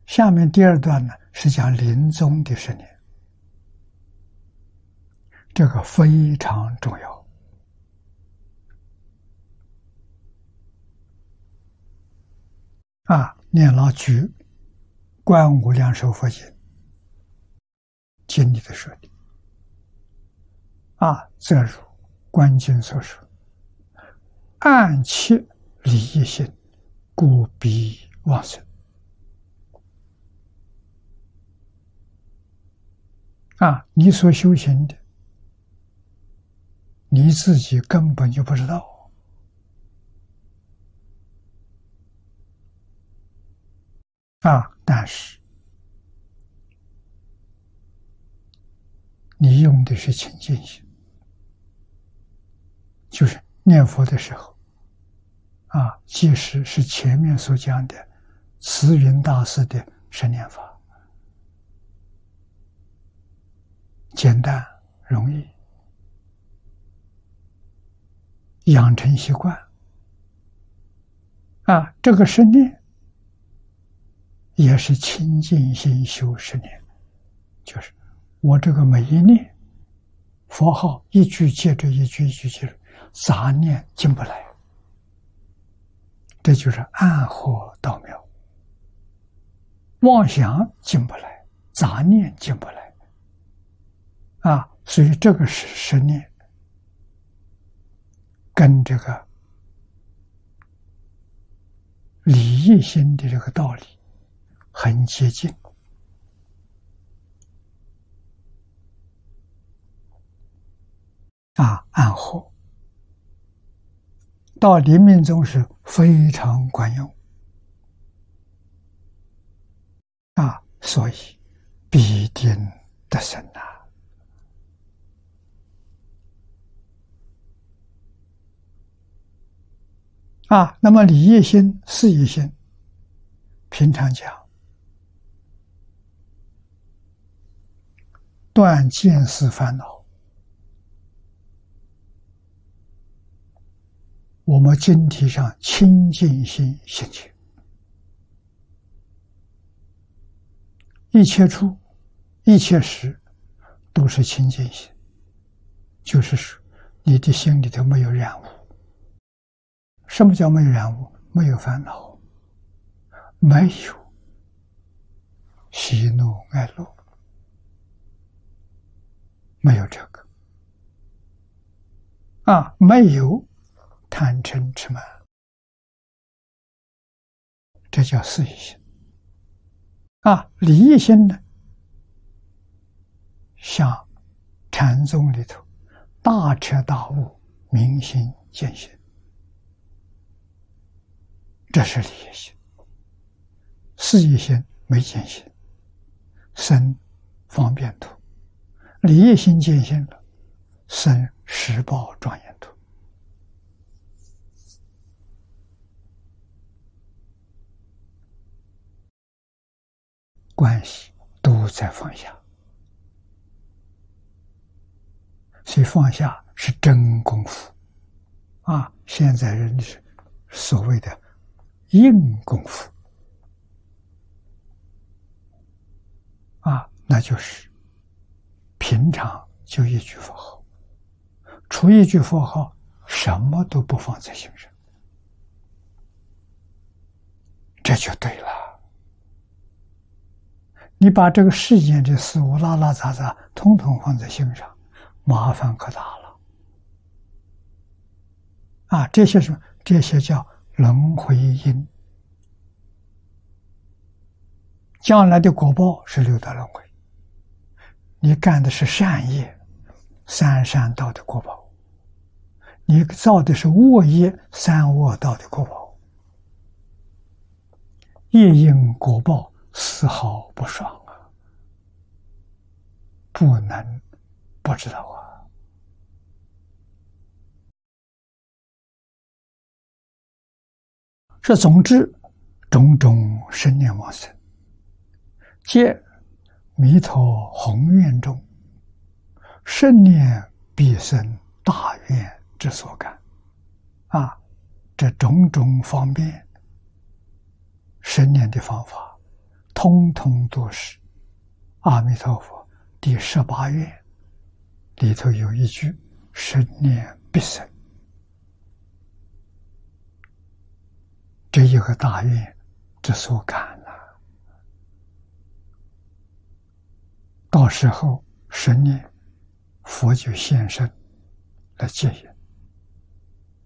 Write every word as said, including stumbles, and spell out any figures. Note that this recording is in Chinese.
下面第二段呢是讲临终的十年，这个非常重要啊！念老居《观无量寿佛经》经里的说的啊，则如观经所说，暗切理一心，故必往生。啊，你所修行的，你自己根本就不知道啊！但是你用的是清净心，就是念佛的时候啊，即使是前面所讲的慈云大师的十念法，简单容易，养成习惯啊，这个十念也是清净心修十年，就是我这个每一念佛号一句接着一句，一句接着，杂念进不来，这就是暗合道妙，妄想进不来，杂念进不来啊，所以这个是十念，跟这个理义心的这个道理很接近啊，暗合到临命终时非常管用啊，所以必定得生啊。啊，那么理义心、事义心，平常讲断见思烦恼，我们经题上清净心现前，一切处、一切时都是清净心，就是说你的心里头没有染污。什么叫没有染污？没有烦恼，没有喜怒哀乐，没有这个啊，没有贪嗔痴慢，这叫事义心啊。理义心呢，像禅宗里头大彻大悟、明心见性，这是理义心。事义心没见性，生方便土；理义心见性了，生十报庄严土。关系都在放下，所以放下是真功夫啊！现在人是所谓的硬功夫啊，那就是平常就一句佛号，除一句佛号，什么都不放在心上，这就对了。你把这个世间的事物拉拉杂杂统统放在心上，麻烦可大了啊！这些什么？这些叫轮回因，将来的果报是六道轮回。你干的是善业，三善道的果报；你造的是恶业，三恶道的果报。业因果报丝毫不爽啊，不能不知道啊。这总之种种生念往生，皆弥陀宏愿中生念必生大愿之所感啊！这种种方便生念的方法， 通通都是阿弥陀佛第十八愿里头有一句十念必生，这一个大愿之所感了。到时候十念佛就现身来接引。